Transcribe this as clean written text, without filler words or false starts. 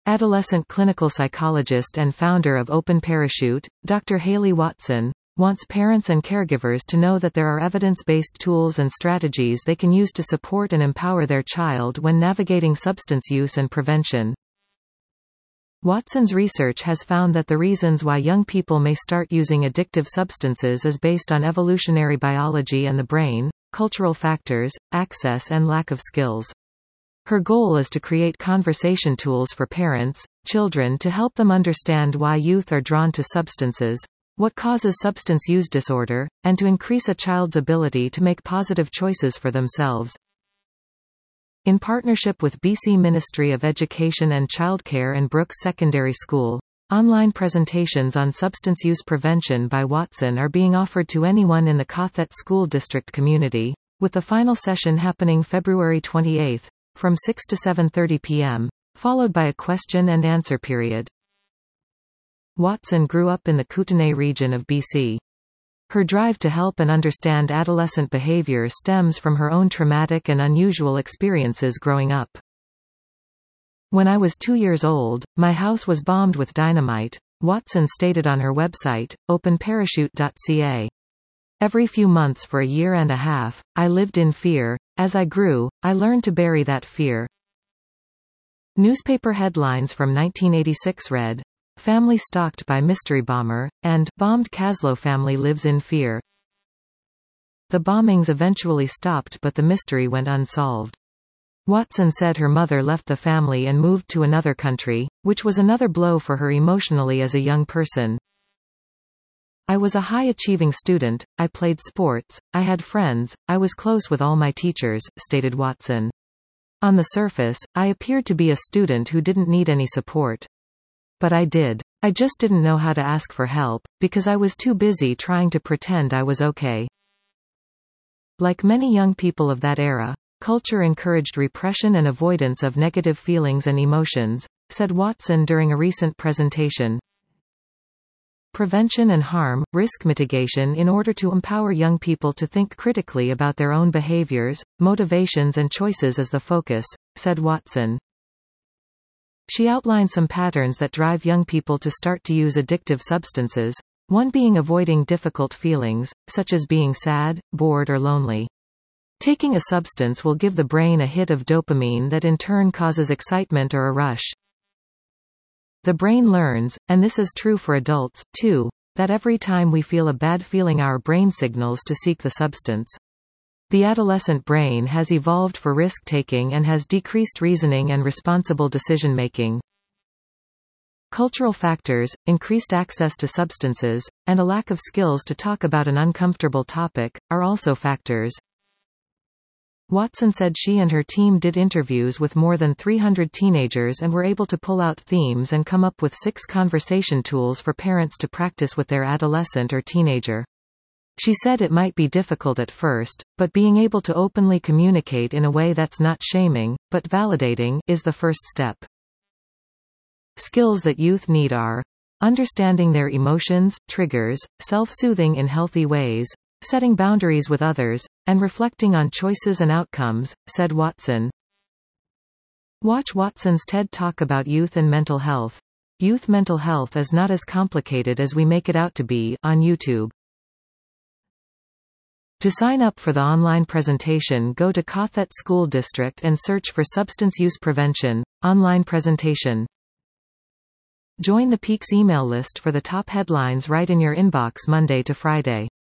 Adolescent clinical psychologist and founder of Open Parachute, Dr. Haley Watson, wants parents and caregivers to know that there are evidence-based tools and strategies they can use to support and empower their child when navigating substance use and prevention. Watson's research has found that the reasons why young people may start using addictive substances is based on evolutionary biology and the brain, cultural factors, access and lack of skills. Her goal is to create conversation tools for parents, children to help them understand why youth are drawn to substances, what causes substance use disorder, and to increase a child's ability to make positive choices for themselves. In partnership with BC Ministry of Education and Childcare and Brooks Secondary School, online presentations on substance use prevention by Watson are being offered to anyone in the Cothet School District community, with the final session happening February 28, from 6 to 7:30 p.m., followed by a question and answer period. Watson grew up in the Kootenay region of BC. Her drive to help and understand adolescent behavior stems from her own traumatic and unusual experiences growing up. "When I was 2 years old, my house was bombed with dynamite," Watson stated on her website, openparachute.ca. "Every few months for a year and a half, I lived in fear. As I grew, I learned to bury that fear." Newspaper headlines from 1986 read, "Family stalked by mystery bomber," and "Bombed Kaslo family lives in fear." The bombings eventually stopped but the mystery went unsolved. Watson said her mother left the family and moved to another country, which was another blow for her emotionally as a young person. "I was a high-achieving student, I played sports, I had friends, I was close with all my teachers," stated Watson. "On the surface, I appeared to be a student who didn't need any support. But I did. I just didn't know how to ask for help, because I was too busy trying to pretend I was okay." Like many young people of that era, culture encouraged repression and avoidance of negative feelings and emotions, said Watson during a recent presentation. "Prevention and harm, risk mitigation in order to empower young people to think critically about their own behaviors, motivations and choices is the focus," said Watson. She outlined some patterns that drive young people to start to use addictive substances, one being avoiding difficult feelings, such as being sad, bored or lonely. Taking a substance will give the brain a hit of dopamine that in turn causes excitement or a rush. The brain learns, and this is true for adults, too, that every time we feel a bad feeling our brain signals to seek the substance. The adolescent brain has evolved for risk-taking and has decreased reasoning and responsible decision-making. Cultural factors, increased access to substances, and a lack of skills to talk about an uncomfortable topic, are also factors. Watson said she and her team did interviews with more than 300 teenagers and were able to pull out themes and come up with 6 conversation tools for parents to practice with their adolescent or teenager. She said it might be difficult at first, but being able to openly communicate in a way that's not shaming, but validating, is the first step. Skills that youth need are understanding their emotions, triggers, self-soothing in healthy ways, setting boundaries with others, and reflecting on choices and outcomes, said Watson. Watch Watson's TED Talk about youth and mental health. Youth mental health is not as complicated as we make it out to be, on YouTube. To sign up for the online presentation, go to Cothet School District and search for Substance Use Prevention, online presentation. Join the Peaks email list for the top headlines right in your inbox Monday to Friday.